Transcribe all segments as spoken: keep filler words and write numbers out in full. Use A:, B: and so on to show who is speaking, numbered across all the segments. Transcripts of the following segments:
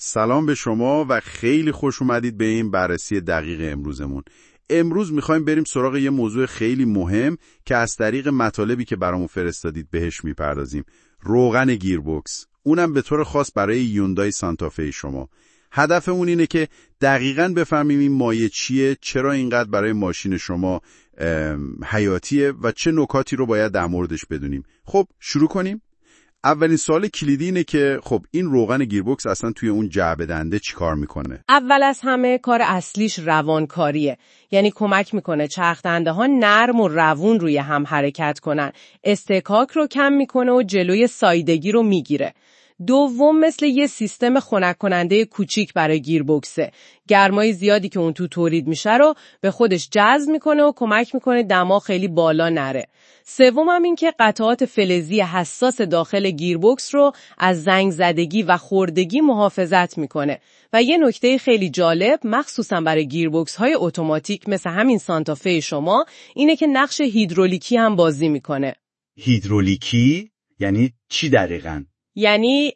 A: سلام به شما و خیلی خوش اومدید به این بررسی دقیق امروزمون. امروز میخوایم بریم سراغ یه موضوع خیلی مهم که از طریق مطالبی که برامون فرستادید بهش میپردازیم. روغن گیربکس. اونم به طور خاص برای یوندای سانتافه شما. هدفمون اینه که دقیقاً بفهمیم این مایع چیه، چرا اینقدر برای ماشین شما حیاتیه و چه نکاتی رو باید در موردش بدونیم. خب شروع کنیم. اولین سوال کلیدی اینه که خب این روغن گیربکس اصلا توی اون جعبه دنده چی کار میکنه؟
B: اول از همه کار اصلیش روانکاریه. یعنی کمک میکنه چرخ دنده ها نرم و روون روی هم حرکت کنن. استکاک رو کم میکنه و جلوی سایدگی رو میگیره. دوم مثل یه سیستم خنک کننده کوچیک برای گیربکسه. گرمای زیادی که اون تو تولید میشه رو به خودش جذب میکنه و کمک میکنه دما خیلی بالا نره. سوم هم این که قطعات فلزی حساس داخل گیربکس رو از زنگ زدگی و خوردگی محافظت میکنه. و یه نکته خیلی جالب مخصوصا برای گیربکس های اتوماتیک مثل همین سانتافه شما اینه که نقش هیدرولیکی هم بازی میکنه.
C: هیدرولیکی؟ یعنی چی دقیقاً؟
B: یعنی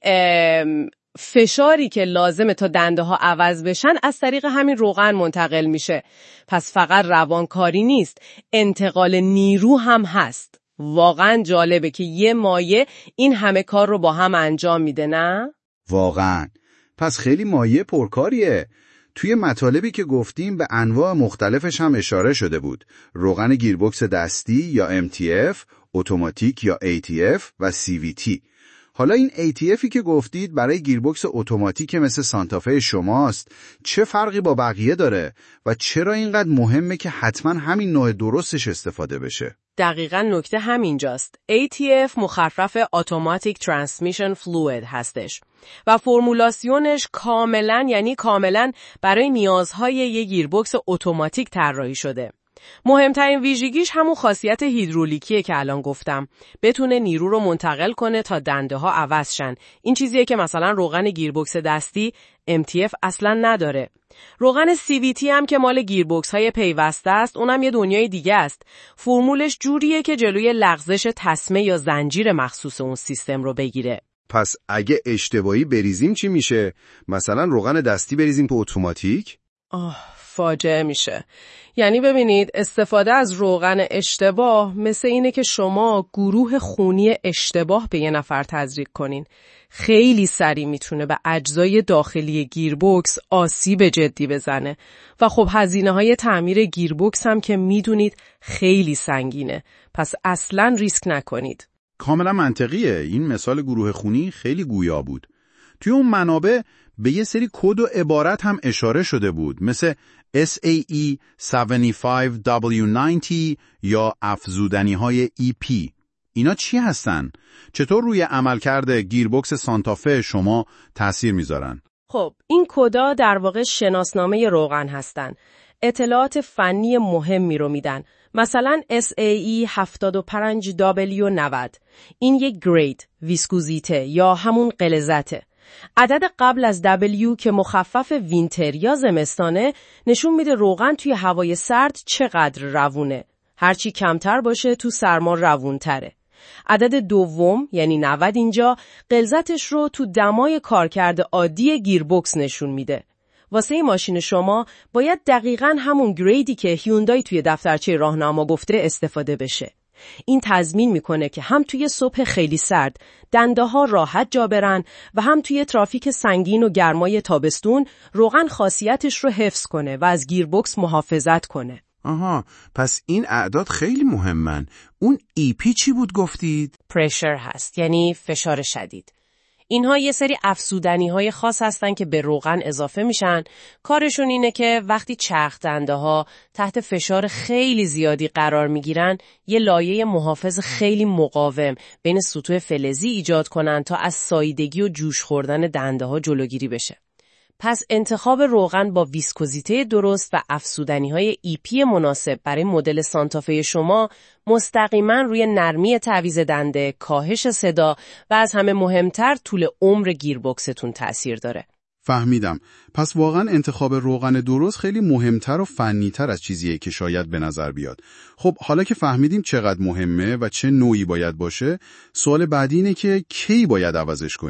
B: فشاری که لازمه تا دنده ها عوض بشن از طریق همین روغن منتقل میشه. پس فقط روانکاری نیست، انتقال نیرو هم هست. واقعا جالبه که یه مایع این همه کار رو با هم انجام میده، نه؟
C: واقعا. پس خیلی مایع پرکاریه. توی مطالبی که گفتیم به انواع مختلفش هم اشاره شده بود. روغن گیربکس دستی یا ام تی اف، اتوماتیک یا ای تی اف و سی وی تی. حالا این ای تی افی که گفتید برای گیربکس اتوماتیک مثل سانتافه شماست، چه فرقی با بقیه داره و چرا اینقدر مهمه که حتما همین نوع درستش استفاده بشه؟
B: دقیقاً نکته همینجاست. ای تی اف مخفف Automatic Transmission Fluid هستش و فرمولاسیونش کاملاً یعنی کاملاً برای نیازهای یه گیربکس اتوماتیک طراحی شده. مهمترین ویژگیش همون خاصیت هیدرولیکیه که الان گفتم. بتونه نیرو رو منتقل کنه تا دنده ها عوض شن. این چیزیه که مثلا روغن گیربکس دستی ام تی اف اصلا نداره. روغن سی وی تی هم که مال گیربکس های پیوسته است، اونم یه دنیای دیگه است. فرمولش جوریه که جلوی لغزش تسمه یا زنجیر مخصوص اون سیستم رو بگیره.
D: پس اگه اشتباهی بریزیم چی میشه؟ مثلا روغن دستی بریزیم تو اتوماتیک؟
B: آه فاجعه میشه. یعنی ببینید استفاده از روغن اشتباه مثل اینه که شما گروه خونی اشتباه به یه نفر تزریق کنین. خیلی سریع میتونه به اجزای داخلی گیربکس آسیب جدی بزنه و خب هزینه های تعمیر گیربکس هم که میدونید خیلی سنگینه. پس اصلاً ریسک نکنید.
A: کاملا منطقیه. این مثال گروه خونی خیلی گویا بود. توی اون منابع به یه سری کد و عبارت هم اشاره شده بود، مثل اس ای ای هفت و پنجاه دبلیو نود یا افزودنی های ای پی. اینا چی هستن؟ چطور روی عملکرد گیربکس سانتافه شما تأثیر میذارن؟
B: خب این کدا در واقع شناسنامه روغن هستن. اطلاعات فنی مهمی رو میدن. مثلا اس ای ای هفت و پنج دبلیو نود. این یک گرید، ویسکوزیته یا همون غلظته. عدد قبل از W که مخفف وینتر یا زمستانه نشون میده روغن توی هوای سرد چقدر روونه. هرچی کمتر باشه تو سرما روونتره. عدد دوم یعنی نود اینجا غلظتش رو تو دمای کارکرد عادی گیربکس نشون میده. واسه ماشین شما باید دقیقاً همون گریدی که هیوندای توی دفترچه راهنما گفته استفاده بشه. این تضمین میکنه که هم توی صبح خیلی سرد دنده ها راحت جا برن و هم توی ترافیک سنگین و گرمای تابستون روغن خاصیتش رو حفظ کنه و از گیربکس محافظت کنه.
D: آها، پس این اعداد خیلی مهمن. اون ای پی چی بود گفتید؟
B: پرشر هست، یعنی فشار شدید. اینها یه سری افزودنی‌های خاص هستن که به روغن اضافه میشن. کارشون اینه که وقتی چرخ دنده‌ها تحت فشار خیلی زیادی قرار میگیرن، یه لایه محافظ خیلی مقاوم بین سطوح فلزی ایجاد کنن تا از ساییدگی و جوش خوردن دنده‌ها جلوگیری بشه. پس انتخاب روغن با ویسکوزیته درست و افزودنی‌های ای پی مناسب برای مدل سانتافه شما مستقیما روی نرمی تعویض دنده، کاهش صدا و از همه مهمتر طول عمر گیربکستون تأثیر داره.
A: فهمیدم. پس واقعا انتخاب روغن درست خیلی مهمتر و فنی‌تر از چیزیه که شاید به نظر بیاد. خب حالا که فهمیدیم چقدر مهمه و چه نوعی باید باشه، سوال بعدی اینه که کی باید عوضش کنیم؟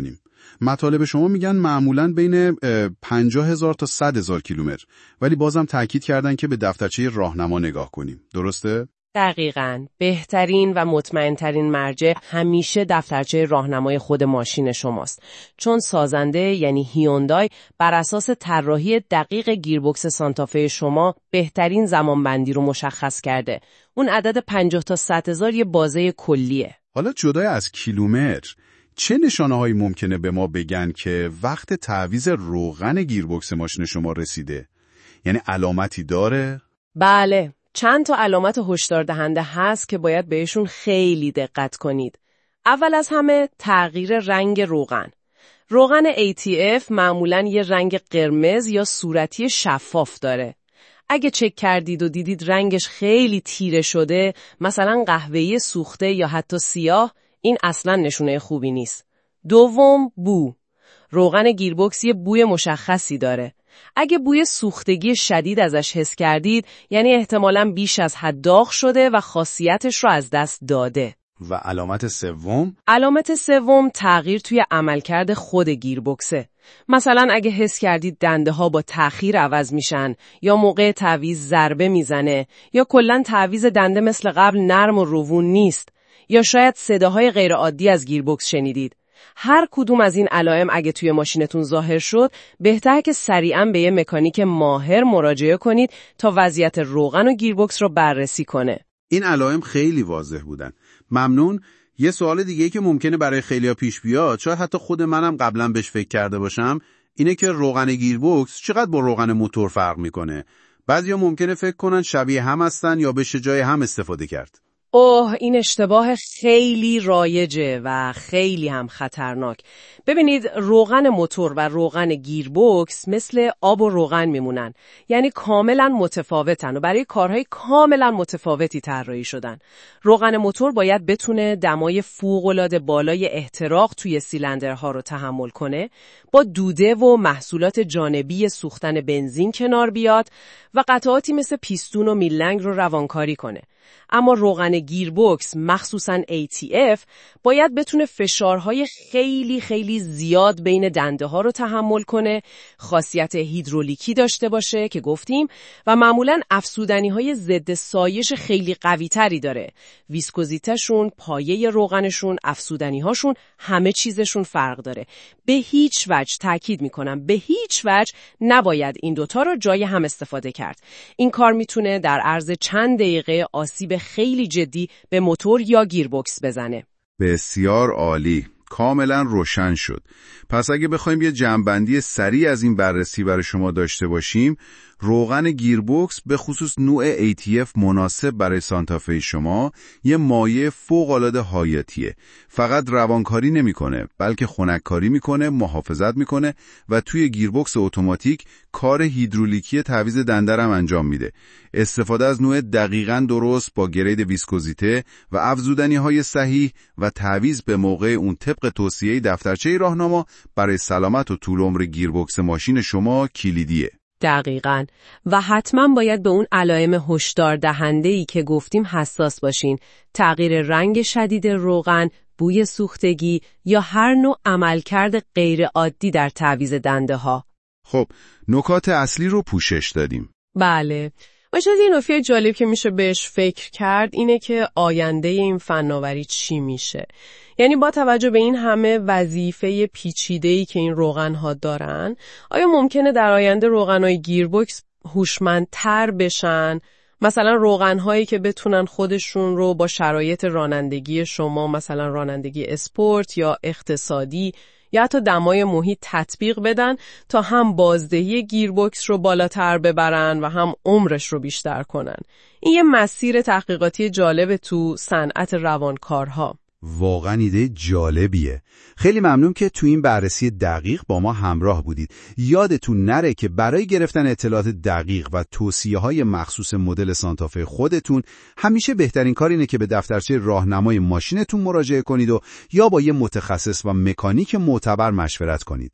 A: مطالب شما میگن معمولاً بین پنجاه هزار تا صد هزار کیلومتر، ولی بازم تاکید کردن که به دفترچه راهنما نگاه کنیم. درسته؟
B: دقیقاً. بهترین و مطمئن‌ترین مرجع همیشه دفترچه راهنمای خود ماشین شماست. چون سازنده یعنی هیوندای بر اساس طراحی دقیق گیربکس سانتافه شما بهترین زمانبندی رو مشخص کرده. اون عدد پنجاه تا صد هزار یه بازه کلیه.
A: حالا جدای از کیلومتر، چه نشانه‌هایی ممکنه به ما بگن که وقت تعویض روغن گیربکس ماشین شما رسیده؟ یعنی علامتی داره؟
B: بله. چند تا علامت هشدار دهنده هست که باید بهشون خیلی دقت کنید. اول از همه تغییر رنگ روغن. روغن ای تی اف معمولاً یه رنگ قرمز یا صورتی شفاف داره. اگه چک کردید و دیدید رنگش خیلی تیره شده، مثلا قهوه‌ای سوخته یا حتی سیاه، این اصلاً نشونه خوبی نیست. دوم، بو. روغن گیربکس یه بوی مشخصی داره. اگه بوی سوختگی شدید ازش حس کردید، یعنی احتمالاً بیش از حد داغ شده و خاصیتش رو از دست داده.
A: و علامت سوم؟
B: علامت سوم تغییر توی عملکرد خود گیربکسه. مثلا اگه حس کردید دنده ها با تأخیر عوض میشن، یا موقع تعویض ضربه میزنه، یا کلاً تعویض دنده مثل قبل نرم و روون نیست، یا شاید صداهای غیرعادی از گیربکس شنیدید. هر کدوم از این علائم اگه توی ماشینتون ظاهر شد، بهتره که سریعاً به یه مکانیک ماهر مراجعه کنید تا وضعیت روغن و گیربکس رو بررسی کنه.
A: این علائم خیلی واضح بودن. ممنون. یه سوال دیگه که ممکنه برای خیلیا پیش بیاد، شاید حتی خود منم قبلا بهش فکر کرده باشم، اینه که روغن گیربکس چقدر با روغن موتور فرق میکنه. بعضیا ممکنه فکر کنن شبیه هم هستن یا بشه جای هم استفاده کرد.
B: اوه، این اشتباه خیلی رایجه و خیلی هم خطرناک. ببینید، روغن موتور و روغن گیربکس مثل آب و روغن میمونن. یعنی کاملا متفاوتن و برای کارهای کاملا متفاوتی طراحی شدن. روغن موتور باید بتونه دمای فوق‌العاده بالای احتراق توی سیلندرها رو تحمل کنه، با دوده و محصولات جانبی سوختن بنزین کنار بیاد و قطعاتی مثل پیستون و میلنگ رو روانکاری کنه. اما روغن گیربکس، مخصوصاً ای تی اف، باید بتونه فشارهای خیلی خیلی زیاد بین دنده ها رو تحمل کنه، خاصیت هیدرولیکی داشته باشه که گفتیم و معمولاً افزودنی های ضد سایش خیلی قوی تری داره. ویسکوزیتشون، پایه روغنشون، افزودنی هاشون، همه چیزشون فرق داره. به هیچ وجه، تاکید میکنم، به هیچ وجه نباید این دوتا رو جای هم استفاده کرد. این کار میتونه در عرض چند دقیقه آسیب خیلی جدی به موتور یا گیربکس بزنه.
A: بسیار عالی. کاملا روشن شد. پس اگه بخوایم یه جمع‌بندی سریع از این بررسی برای شما داشته باشیم، روغن گیربکس به خصوص نوع ای تی اف مناسب برای سانتافه شما یه مایع فوق‌العاده حیاتیه. فقط روانکاری نمی‌کنه، بلکه خنک‌کاری می‌کنه، محافظت می‌کنه و توی گیربکس اتوماتیک کار هیدرولیکی تعویض دنده هم انجام میده. استفاده از نوع دقیقاً درست با گرید ویسکوزیته و افزودنی‌های صحیح و تعویض به موقع اون طبق توصیه دفترچه راهنما برای سلامت و طول عمر گیربکس ماشین شما کلیدیه.
B: دقیقاً. و حتما باید به اون علائم هشدار دهنده‌ای که گفتیم حساس باشین. تغییر رنگ شدید روغن، بوی سوختگی یا هر نوع عملکرد غیر عادی در تعویض دنده ها.
A: خب، نکات اصلی رو پوشش دادیم.
B: بله. و شاید یه نکته جالب که میشه بهش فکر کرد اینه که آینده این فناوری چی میشه. یعنی با توجه به این همه وظیفه پیچیده‌ای که این روغن‌ها دارن، آیا ممکنه در آینده روغن‌های گیربکس هوشمندتر بشن؟ مثلا روغن‌هایی که بتونن خودشون رو با شرایط رانندگی شما، مثلا رانندگی اسپورت یا اقتصادی یا حتی دمای محیط تطبیق بدن تا هم بازدهی گیربکس رو بالاتر ببرن و هم عمرش رو بیشتر کنن. این یه مسیر تحقیقاتی جالب تو صنعت روانکارها.
C: واقعا ایده جالبیه. خیلی ممنون که تو این بررسی دقیق با ما همراه بودید. یادتون نره که برای گرفتن اطلاعات دقیق و توصیه‌های مخصوص مدل سانتافه خودتون همیشه بهترین کار اینه که به دفترچه راهنمای ماشینتون مراجعه کنید و یا با یه متخصص و مکانیک معتبر مشورت کنید.